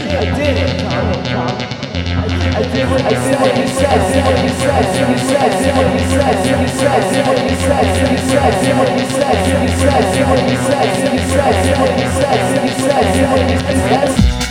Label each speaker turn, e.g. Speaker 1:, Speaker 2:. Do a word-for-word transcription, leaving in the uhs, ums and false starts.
Speaker 1: I did it, Tom. I did what I said, what you said, I did what you said, I did what you said, I did what you said, I did what you said, I did what you said, I did what you said, I did what you said, I did what you said, I did what you said, I did what you said, I did what you said, I did what you said, I did what you said,